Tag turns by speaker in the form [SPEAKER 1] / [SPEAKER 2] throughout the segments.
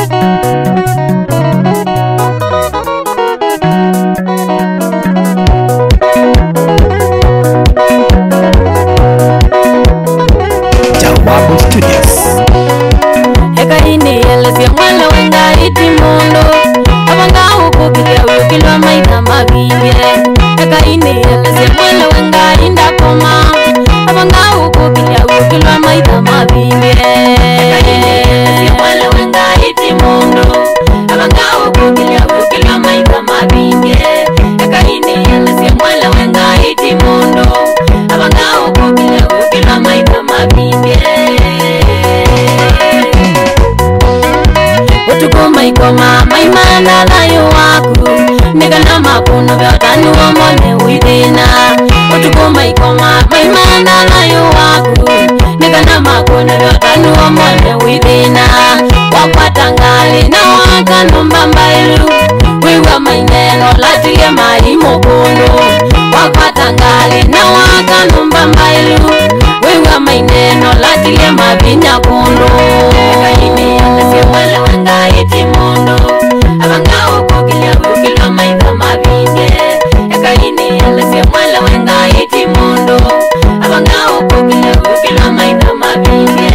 [SPEAKER 1] Jawabu Studios.
[SPEAKER 2] Eka ini elezia mwala wenga iti mundo abanga ukukilia uyukilwa maitha mabinge. Eka ini elezia mwala wenga inda koma abanga ukukilia uyukilwa maitha mabinge. Eka ini elezia mwala wenga iti mundo abanga ukukilia uyukilwa maitha mabinge. Eka ini elezia mwala wenga iti mundo abanga ukukilia uyukilwa maitha mabinge. Utukuma ikoma maimana layo waku Megana makuno vyotanu wamone withina. Utukuma ikoma maimana layo waku Megana makuno vyotanu wamone withina. Wakwata ngali na wakanumba mbailu Wiwa maineno latilie maimo kono. Wakwata ngali na wakanumba mbailu Wiwa maineno latilie mabinya kono. Kaini yalese wale wenga iti mundo abanga ukukilia ukilwa maitha mabinge. Kaini yalese wale wenga iti mundo abanga ukukilia ukilwa maitha mabinge.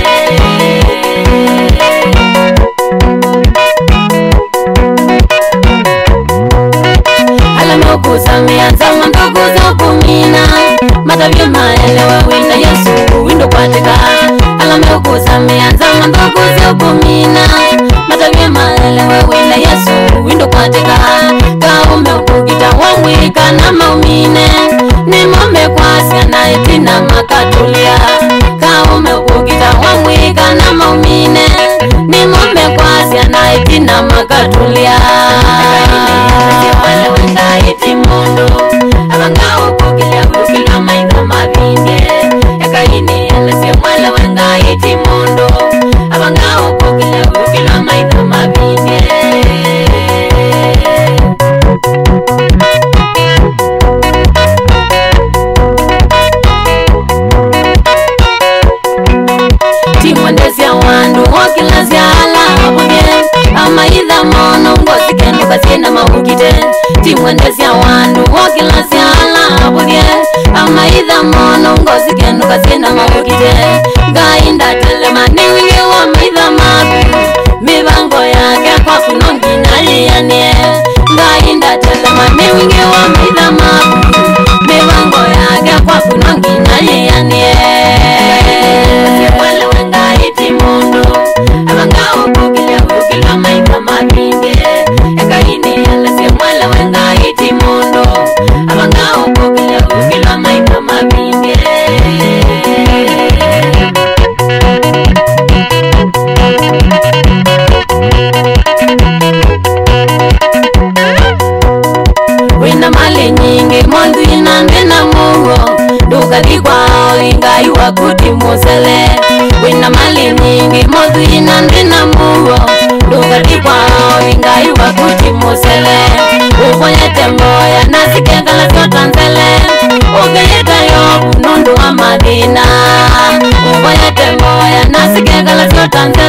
[SPEAKER 2] Kusamia zama ndogo za kumina matavyo maelewa winda Yesu windo kwateka. Alame kusamia zama ndogo za kumina matavyo maelewa winda Yesu windo kwateka. Kaume ukugita wawika na maumine ni mome kwasya na itina makatulia. Kaume ukugita wawika na maumine ni mome kwasya na itina makatulia. Wale wenga iti mundo abanga ukukilia ukilwa maitha mabinge. Kaini yalese wale wenga iti mundo abanga ukukilia ukilwa maitha mabinge. Timwendesya wandu wakilazya ala abunye amaitha mono ngozi kenu kasina maukite. Timwendesya wandu wakilazya ala abunye amaitha mono ngozi kenu kasina maukite. Gainda telema ni wingi wa maitha mabu mibango yake kwa kunongi naliyanie. Gainda telema ni wingi wa maitha mabu mibango yake kwa kunongi naliyanie. Wale wenga iti mundo abanga ukukilia ukilwa maitha mabinge. Kaini yalese wale wenga iti mundo abanga ukukilia ukilwa maitha mabinge. Wina mali nyingi mondu inandena muho Ndukathi kwao ingai wakuti musele. Wina mali nyingi mondu inandena muho Ndukathi kwao ingai wakuti musele. Ufonyete mboya nasikengala syotanzele. Ugeyeta yobu nundu wa madina. Ufonyete mboya nasikengala syotanzele.